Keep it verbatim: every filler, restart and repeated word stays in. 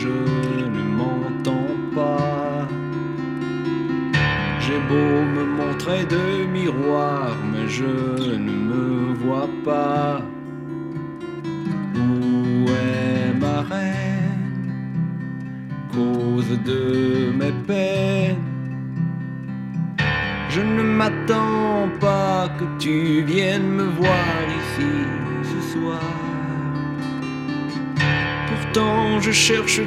je ne m'entends pas. J'ai beau me montrer de miroir, mais je ne me vois pas. Où est ma reine, cause de mes peines? Je ne m'attends pas que tu viennes me voir ici ce soir. Pourtant je cherche